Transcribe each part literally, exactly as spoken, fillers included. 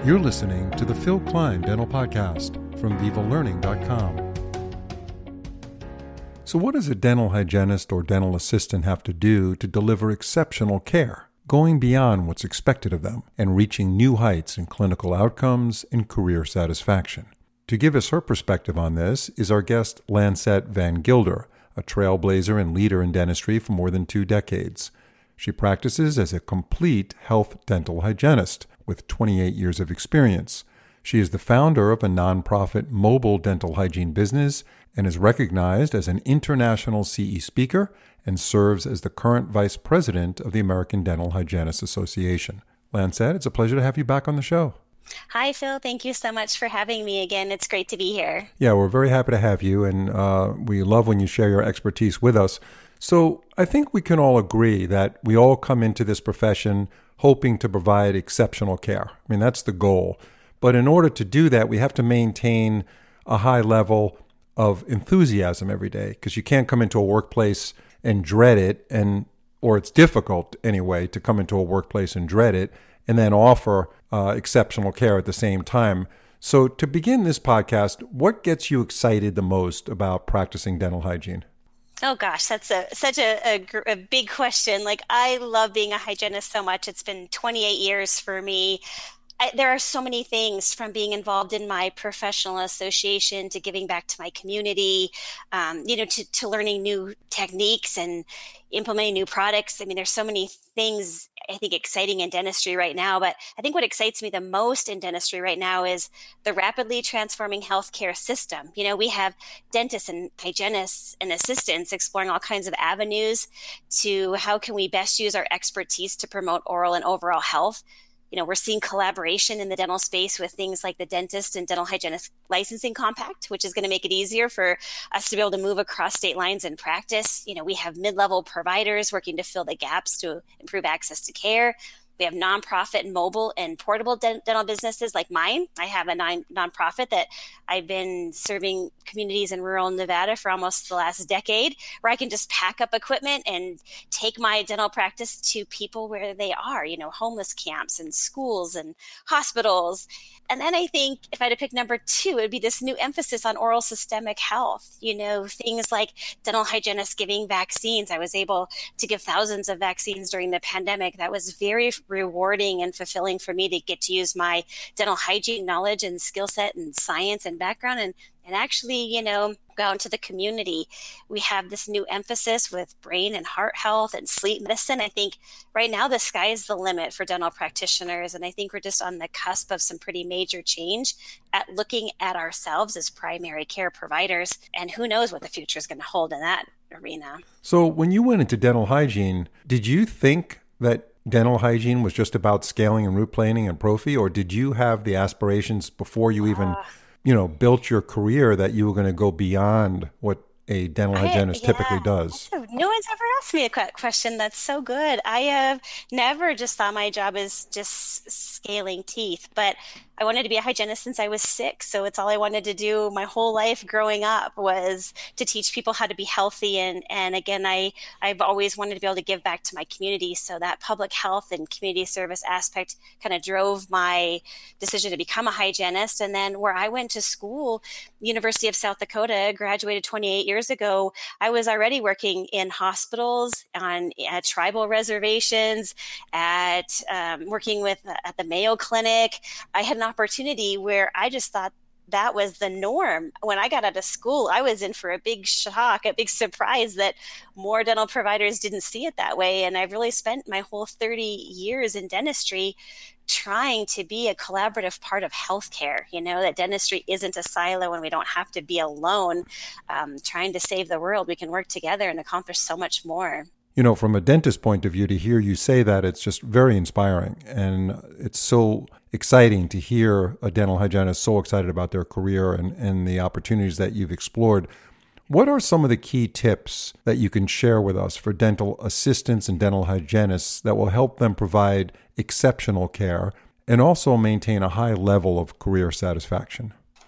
You're listening to the Phil Klein Dental Podcast from viva learning dot com. So what does a dental hygienist or dental assistant have to do to deliver exceptional care, going beyond what's expected of them and reaching new heights in clinical outcomes and career satisfaction? To give us her perspective on this is our guest Lancet Van Gilder, a trailblazer and leader in dentistry for more than two decades. She practices as a complete health dental hygienist with twenty-eight years of experience. She is the founder of a nonprofit mobile dental hygiene business and is recognized as an international C E speaker and serves as the current vice president of the American Dental Hygienists Association. Lancet, it's a pleasure to have you back on the show. Hi, Phil. Thank you so much for having me again. It's great to be here. Yeah, we're very happy to have you, and uh, we love when you share your expertise with us. So I think we can all agree that we all come into this profession hoping to provide exceptional care. I mean, that's the goal. But in order to do that, we have to maintain a high level of enthusiasm every day, because you can't come into a workplace and dread it, and or it's difficult anyway to come into a workplace and dread it and then offer uh, exceptional care at the same time. So to begin this podcast, what gets you excited the most about practicing dental hygiene? Oh gosh, that's a such a, a, a big question. Like, I love being a hygienist so much. It's been twenty-eight years for me. I, there are so many things, from being involved in my professional association to giving back to my community, um, you know, to, to learning new techniques and implementing new products. I mean, there's so many things I think exciting in dentistry right now. But I think what excites me the most in dentistry right now is the rapidly transforming healthcare system. You know, we have dentists and hygienists and assistants exploring all kinds of avenues to how can we best use our expertise to promote oral and overall health. You know, we're seeing collaboration in the dental space with things like the Dentist and Dental Hygienist Licensing Compact, which is going to make it easier for us to be able to move across state lines in practice. You know, we have mid-level providers working to fill the gaps to improve access to care. We have nonprofit and mobile and portable dental businesses like mine. I have a non- nonprofit that I've been serving communities in rural Nevada for almost the last decade, where I can just pack up equipment and take my dental practice to people where they are, you know, homeless camps and schools and hospitals. And then I think if I had to pick number two, it would be this new emphasis on oral systemic health. You know, things like dental hygienists giving vaccines. I was able to give thousands of vaccines during the pandemic. That was very rewarding and fulfilling for me to get to use my dental hygiene knowledge and skill set and science and background and, and actually, you know, go out into the community. We have this new emphasis with brain and heart health and sleep medicine. I think right now the sky is the limit for dental practitioners. And I think we're just on the cusp of some pretty major change at looking at ourselves as primary care providers. And who knows what the future is going to hold in that arena. So when you went into dental hygiene, did you think that dental hygiene was just about scaling and root planing and prophy, or did you have the aspirations before you even, uh, you know, built your career that you were going to go beyond what a dental hygienist I, yeah, typically does? So no one's ever asked me a question that's so good. I have never just thought my job is just scaling teeth, but I wanted to be a hygienist since I was six. So it's all I wanted to do my whole life growing up was to teach people how to be healthy. And, and again, I, I've always wanted to be able to give back to my community. So that public health and community service aspect kind of drove my decision to become a hygienist. And then where I went to school, University of South Dakota, graduated twenty-eight years ago, I was already working in hospitals, on at tribal reservations, at um, working with at the Mayo Clinic. I had an opportunity where I just thought that was the norm. When I got out of school, I was in for a big shock, a big surprise that more dental providers didn't see it that way. And I've really spent my whole thirty years in dentistry trying to be a collaborative part of healthcare, you know, that dentistry isn't a silo and we don't have to be alone um, trying to save the world. We can work together and accomplish so much more. You know, from a dentist point of view, to hear you say that, it's just very inspiring. And it's so exciting to hear a dental hygienist so excited about their career and, and the opportunities that you've explored. What are some of the key tips that you can share with us for dental assistants and dental hygienists that will help them provide exceptional care and also maintain a high level of career satisfaction?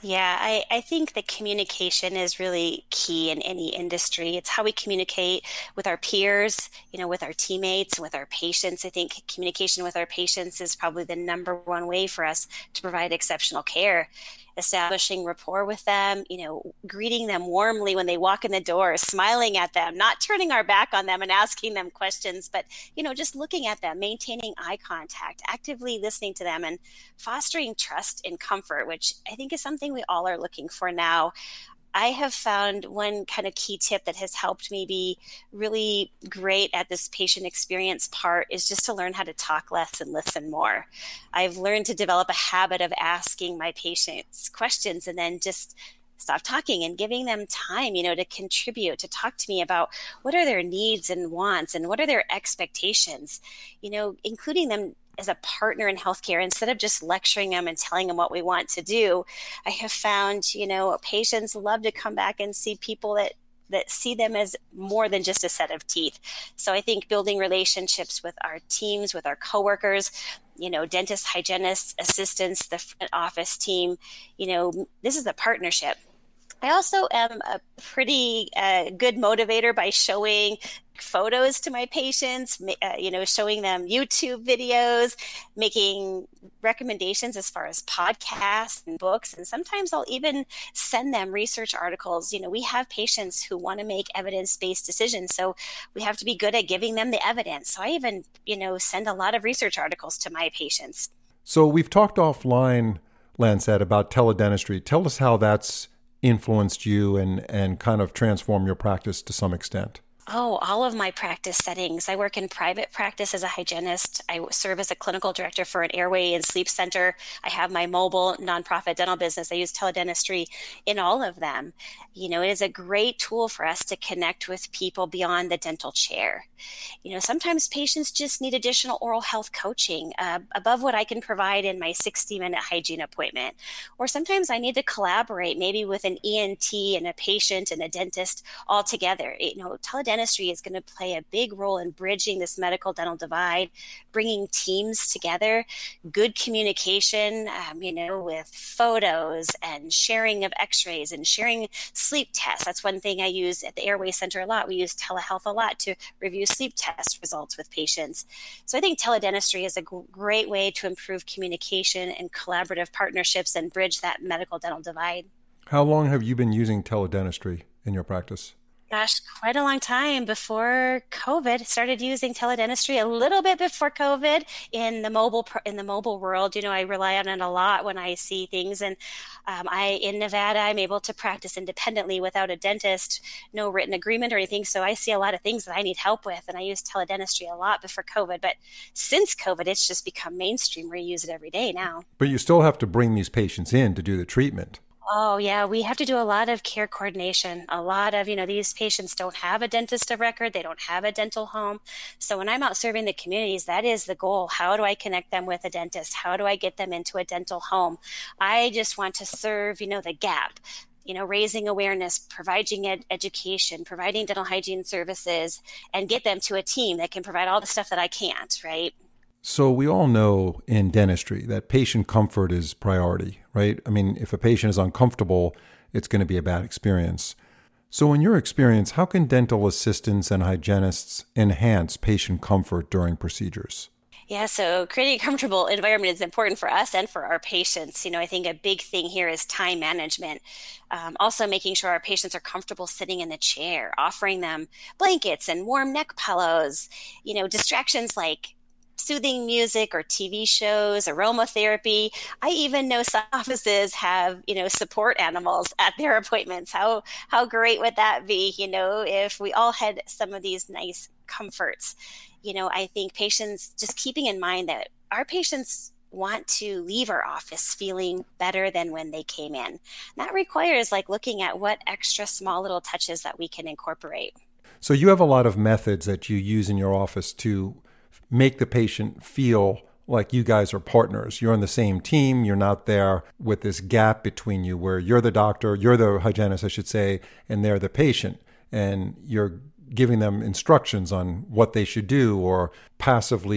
Yeah, I, I think the communication is really key in any industry. It's how we communicate with our peers, you know, with our teammates, with our patients. I think communication with our patients is probably the number one way for us to provide exceptional care. Establishing rapport with them, you know, greeting them warmly when they walk in the door, smiling at them, not turning our back on them and asking them questions, but, you know, just looking at them, maintaining eye contact, actively listening to them, and fostering trust and comfort, which I think is something we all are looking for now. I have found one kind of key tip that has helped me be really great at this patient experience part is just to learn how to talk less and listen more. I've learned to develop a habit of asking my patients questions and then just stop talking and giving them time, you know, to contribute, to talk to me about what are their needs and wants and what are their expectations, you know, including them as a partner in healthcare instead of just lecturing them and telling them what we want to do. I have found, you know, patients love to come back and see people that that see them as more than just a set of teeth. So I think building relationships with our teams, with our coworkers, you know, dentists, hygienists, assistants, the front office team, you know, this is a partnership. I also am a pretty uh, good motivator by showing photos to my patients, uh, you know, showing them YouTube videos, making recommendations as far as podcasts and books. And sometimes I'll even send them research articles. You know, we have patients who want to make evidence-based decisions. So we have to be good at giving them the evidence. So I even, you know, send a lot of research articles to my patients. So we've talked offline, Lancet, about teledentistry. Tell us how that's influenced you and, and kind of transformed your practice to some extent. Oh, all of my practice settings. I work in private practice as a hygienist. I serve as a clinical director for an airway and sleep center. I have my mobile nonprofit dental business. I use teledentistry in all of them. You know, it is a great tool for us to connect with people beyond the dental chair. You know, sometimes patients just need additional oral health coaching uh, above what I can provide in my sixty minute hygiene appointment. Or sometimes I need to collaborate maybe with an E N T and a patient and a dentist all together. You know, teledentistry Dentistry is going to play a big role in bridging this medical dental divide, bringing teams together, good communication, um, you know, with photos and sharing of x-rays and sharing sleep tests. That's one thing I use at the Airway Center a lot. We use telehealth a lot to review sleep test results with patients. So I think teledentistry is a g- great way to improve communication and collaborative partnerships and bridge that medical dental divide. How long have you been using teledentistry in your practice? Gosh, quite a long time before COVID. Started using teledentistry a little bit before COVID in the mobile in the mobile world. You know, I rely on it a lot when I see things. And um, I in Nevada, I'm able to practice independently without a dentist, no written agreement or anything. So I see a lot of things that I need help with, and I use teledentistry a lot before COVID. But since COVID, it's just become mainstream. We use it every day now. But you still have to bring these patients in to do the treatment. Oh, yeah. We have to do a lot of care coordination. A lot of, you know, these patients don't have a dentist of record. They don't have a dental home. So when I'm out serving the communities, that is the goal. How do I connect them with a dentist? How do I get them into a dental home? I just want to serve, you know, the gap. You know, raising awareness, providing ed- education, providing dental hygiene services, and get them to a team that can provide all the stuff that I can't, right? So we all know in dentistry that patient comfort is priority, right? I mean, if a patient is uncomfortable, it's going to be a bad experience. So in your experience, how can dental assistants and hygienists enhance patient comfort during procedures? Yeah, so creating a comfortable environment is important for us and for our patients. You know, I think a big thing here is time management. Um, also making sure our patients are comfortable sitting in the chair, offering them blankets and warm neck pillows, you know, distractions like soothing music or T V shows, aromatherapy. I even know some offices have, you know, support animals at their appointments. How how great would that be, you know, if we all had some of these nice comforts? You know, I think patients, just keeping in mind that our patients want to leave our office feeling better than when they came in. That requires like looking at what extra small little touches that we can incorporate. So you have a lot of methods that you use in your office to make the patient feel like you guys are partners. You're on the same team. You're not there with this gap between you where you're the doctor, you're the hygienist, I should say, and they're the patient. And you're giving them instructions on what they should do or passively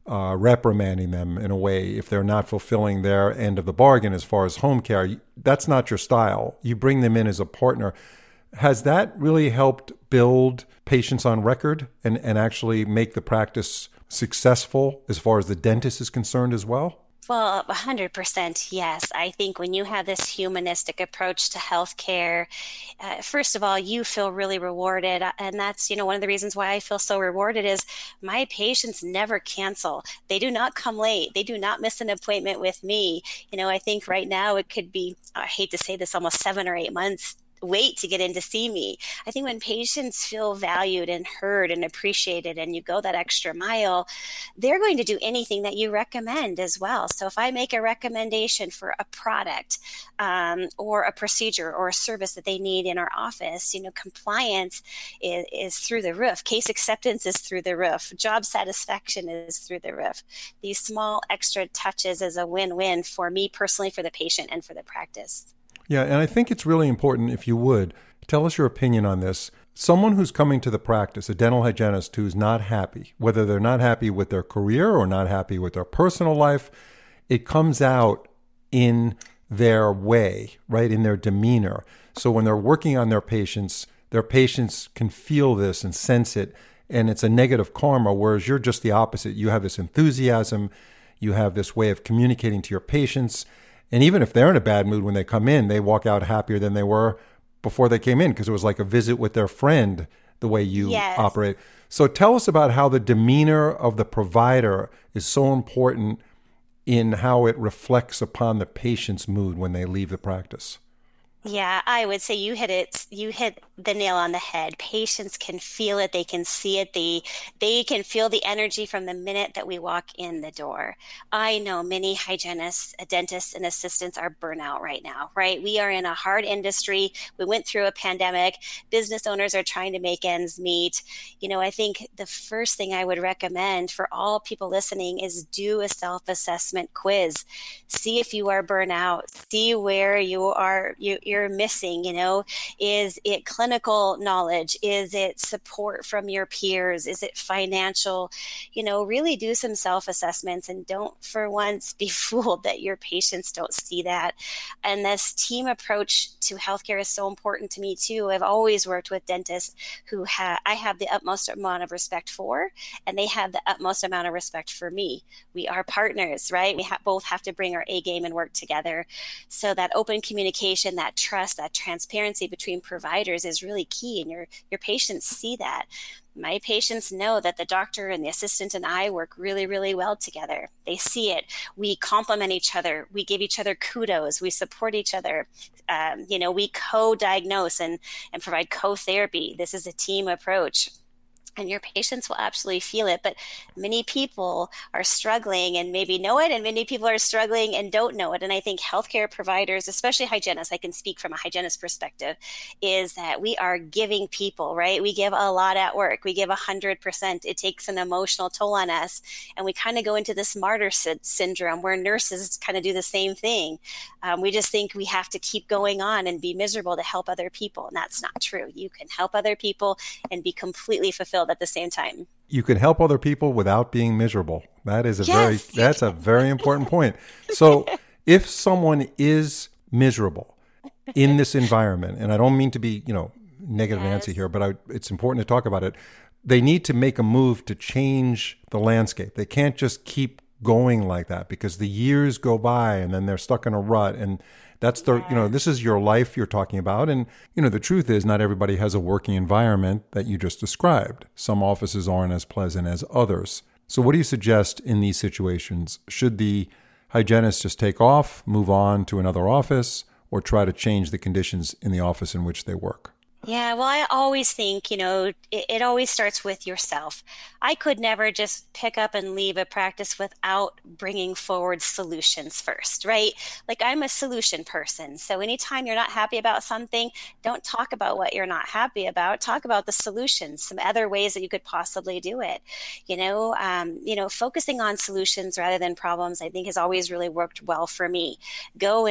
uh, reprimanding them in a way if they're not fulfilling their end of the bargain as far as home care. That's not your style. You bring them in as a partner. Has that really helped build patients on record and, and actually make the practice successful as far as the dentist is concerned as well? Well, one hundred percent, yes. I think when you have this humanistic approach to healthcare, uh, first of all, you feel really rewarded. And that's, you know, one of the reasons why I feel so rewarded is my patients never cancel. They do not come late. They do not miss an appointment with me. You know, I think right now it could be, I hate to say this, almost seven or eight months wait to get in to see me. I think when patients feel valued and heard and appreciated and you go that extra mile, they're going to do anything that you recommend as well. So if I make a recommendation for a product um, or a procedure or a service that they need in our office, you know, compliance is, is through the roof. Case acceptance is through the roof. Job satisfaction is through the roof. These small extra touches is a win-win for me personally, for the patient, and for the practice. Yeah, and I think it's really important, if you would, tell us your opinion on this. Someone who's coming to the practice, a dental hygienist who's not happy, whether they're not happy with their career or not happy with their personal life, it comes out in their way, right, in their demeanor. So when they're working on their patients, their patients can feel this and sense it, and it's a negative karma, whereas you're just the opposite. You have this enthusiasm, you have this way of communicating to your patients. And even if they're in a bad mood when they come in, they walk out happier than they were before they came in because it was like a visit with their friend, the way you Yes. operate. So tell us about how the demeanor of the provider is so important in how it reflects upon the patient's mood when they leave the practice. Yeah, I would say you hit it, you hit the nail on the head. Patients can feel it, they can see it, they they can feel the energy from the minute that we walk in the door. I know many hygienists, dentists, and assistants are burnout right now, right? We are in a hard industry. We went through a pandemic. Business owners are trying to make ends meet. You know, I think the first thing I would recommend for all people listening is do a self-assessment quiz. See if you are burnout. See where you are you you're missing, you know, is it clinical knowledge? Is it support from your peers? Is it financial? You know, really do some self-assessments and don't for once be fooled that your patients don't see that. And this team approach to healthcare is so important to me too. I've always worked with dentists who have, I have the utmost amount of respect for, and they have the utmost amount of respect for me. We are partners, right? We ha- both have to bring our A game and work together. So that open communication, that trust, that transparency between providers is really key, and your your patients see that. My patients know that the doctor and the assistant and I work really, really well together. They see it. We complement each other. We give each other kudos. We support each other. Um, you know, we co-diagnose and, and provide co-therapy. This is a team approach. And your patients will absolutely feel it. But many people are struggling and maybe know it, and many people are struggling and don't know it. And I think healthcare providers, especially hygienists, I can speak from a hygienist perspective, is that we are giving people, right? We give a lot at work. We give one hundred percent. It takes an emotional toll on us. And we kind of go into this martyr sy- syndrome where nurses kind of do the same thing. Um, we just think we have to keep going on and be miserable to help other people. And that's not true. You can help other people and be completely fulfilled at the same time. You can help other people without being miserable. That is a Yes, very that's a very important point. So if someone is miserable in this environment, and I don't mean to be, you know, negative Yes. Nancy here, but I, it's important to talk about it. They need to make a move to change the landscape. They can't just keep going like that because the years go by and then they're stuck in a rut, and that's the, you know, this is your life you're talking about. And, you know, the truth is not everybody has a working environment that you just described. Some offices aren't as pleasant as others. So what do you suggest in these situations? Should the hygienist just take off, move on to another office, or try to change the conditions in the office in which they work? Yeah, well, I always think, you know, it, it always starts with yourself. I could never just pick up and leave a practice without bringing forward solutions first, right? Like I'm a solution person. So anytime you're not happy about something, don't talk about what you're not happy about. Talk about the solutions, some other ways that you could possibly do it. You know, um, you know, focusing on solutions rather than problems, I think has always really worked well for me. Go and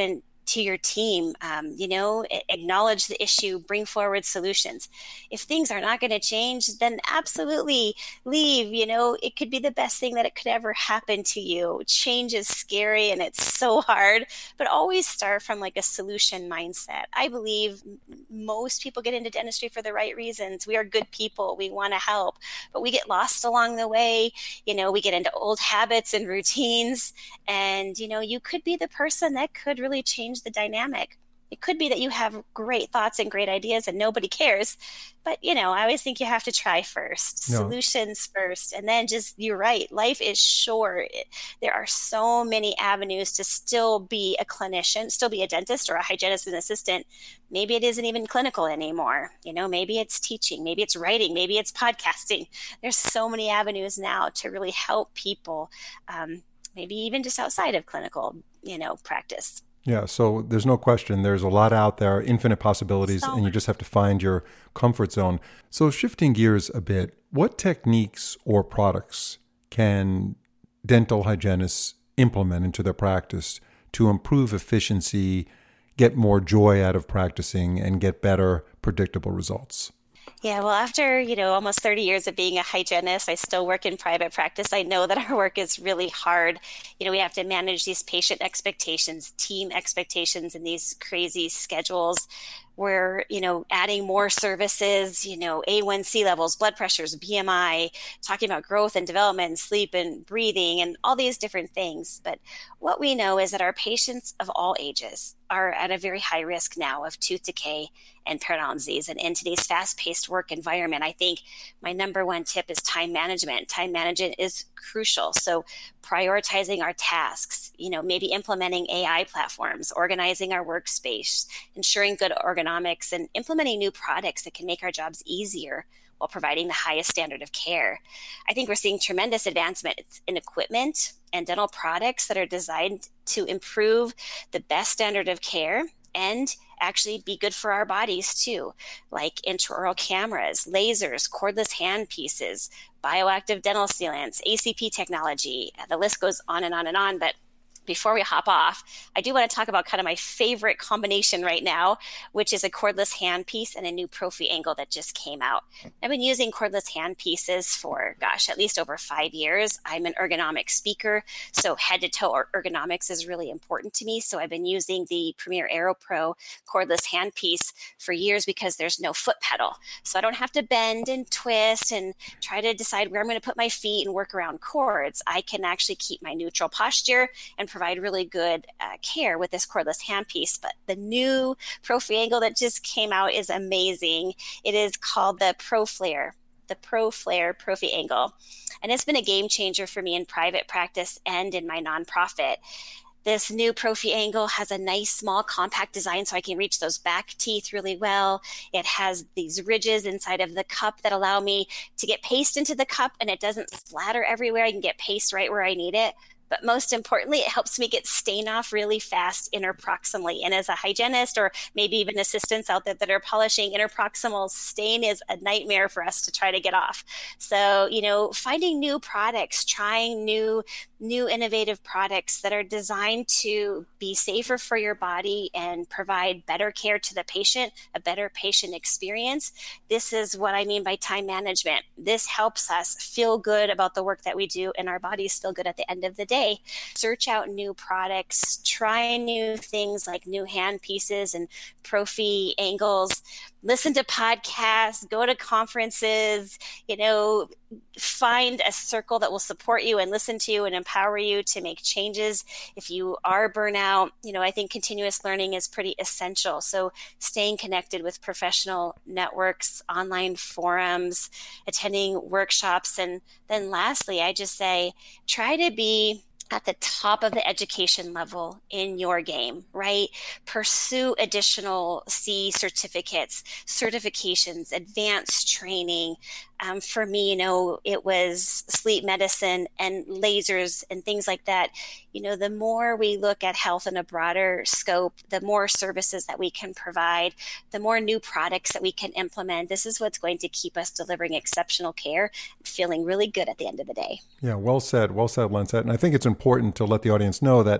to your team, um, you know, acknowledge the issue, bring forward solutions. If things are not going to change, then absolutely leave. You know, it could be the best thing that it could ever happen to you. Change is scary and it's so hard, but always start from like a solution mindset. I believe most people get into dentistry for the right reasons. We are good people. We want to help, but we get lost along the way. You know, we get into old habits and routines, and, you know, you could be the person that could really change the dynamic. It could be that you have great thoughts and great ideas and nobody cares. But, you know, I always think you have to try first, no. solutions first, and then just, you're right, life is short. There are so many avenues to still be a clinician, still be a dentist or a hygienist and assistant. Maybe it isn't even clinical anymore. You know, maybe it's teaching, maybe it's writing, maybe it's podcasting. There's so many avenues now to really help people, um, maybe even just outside of clinical, you know, practice. Yeah, so there's no question. There's a lot out there, infinite possibilities, so and you just have to find your comfort zone. So shifting gears a bit, what techniques or products can dental hygienists implement into their practice to improve efficiency, get more joy out of practicing, and get better, predictable results? Yeah, well, after, you know, almost thirty years of being a hygienist, I still work in private practice. I know that our work is really hard. You know, we have to manage these patient expectations, team expectations, and these crazy schedules. We're, you know, adding more services, you know, A one C levels, blood pressures, B M I, talking about growth and development and sleep and breathing and all these different things. But what we know is that our patients of all ages are at a very high risk now of tooth decay and periodontal disease. And in today's fast-paced work environment, I think my number one tip is time management. Time management is crucial. So prioritizing our tasks, you know, maybe implementing A I platforms, organizing our workspace, ensuring good ergonomics, and implementing new products that can make our jobs easier while providing the highest standard of care. I think we're seeing tremendous advancement in equipment and dental products that are designed to improve the best standard of care and actually be good for our bodies too, like intraoral cameras, lasers, cordless handpieces, bioactive dental sealants, A C P technology. The list goes on and on and on, but before we hop off, I do want to talk about kind of my favorite combination right now, which is a cordless handpiece and a new Profi angle that just came out. I've been using cordless handpieces for, gosh, at least over five years. I'm an ergonomic speaker, so head-to-toe ergonomics is really important to me. So I've been using the Premier Aero Pro cordless handpiece for years because there's no foot pedal. So I don't have to bend and twist and try to decide where I'm going to put my feet and work around cords. I can actually keep my neutral posture and provide really good uh, care with this cordless handpiece. But the new Profi angle that just came out is amazing. It is called the ProFlare, the ProFlare Profi angle. And it's been a game changer for me in private practice and in my nonprofit. This new Profi angle has a nice, small, compact design so I can reach those back teeth really well. It has these ridges inside of the cup that allow me to get paste into the cup and it doesn't splatter everywhere. I can get paste right where I need it. But most importantly, it helps me get stain off really fast interproximally. And as a hygienist or maybe even assistants out there that are polishing, interproximal stain is a nightmare for us to try to get off. So, you know, finding new products, trying new, new innovative products that are designed to be safer for your body and provide better care to the patient, a better patient experience. This is what I mean by time management. This helps us feel good about the work that we do and our bodies feel good at the end of the day. Search out new products, try new things like new hand pieces and Profi angles, listen to podcasts, go to conferences, you know, find a circle that will support you and listen to you and empower you to make changes. If you are burnout, you know, I think continuous learning is pretty essential. So staying connected with professional networks, online forums, attending workshops. And then lastly, I just say, try to be at the top of the education level in your game, right? Pursue additional C certificates, certifications, advanced training. Um, for me, you know, it was sleep medicine and lasers and things like that. You know, the more we look at health in a broader scope, the more services that we can provide, the more new products that we can implement. This is what's going to keep us delivering exceptional care and feeling really good at the end of the day. Yeah, well said. Well said, Lynsette. And I think it's important to let the audience know that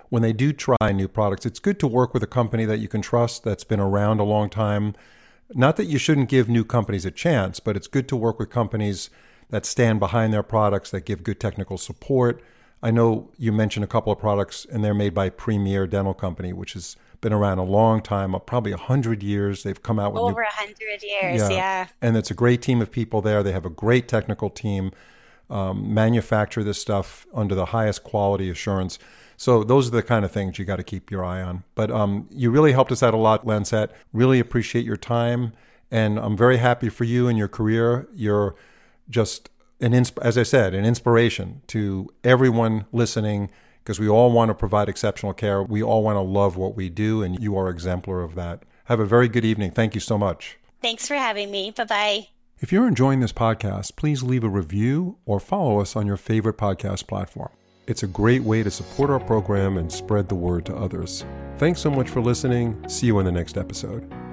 when they do try new products, it's good to work with a company that you can trust, that's been around a long time. Not that you shouldn't give new companies a chance, but it's good to work with companies that stand behind their products, that give good technical support. I know you mentioned a couple of products, and they're made by Premier Dental Company, which has been around a long time, probably one hundred years. They've come out with over new... one hundred years, yeah. yeah. And it's a great team of people there. They have a great technical team, um, manufacture this stuff under the highest quality assurance. So those are the kind of things you got to keep your eye on. But um, you really helped us out a lot, Lancet. Really appreciate your time. And I'm very happy for you and your career. You're just, an insp- as I said, an inspiration to everyone listening, because we all want to provide exceptional care. We all want to love what we do, and you are exemplar of that. Have a very good evening. Thank you so much. Thanks for having me. Bye-bye. If you're enjoying this podcast, please leave a review or follow us on your favorite podcast platform. It's a great way to support our program and spread the word to others. Thanks so much for listening. See you in the next episode.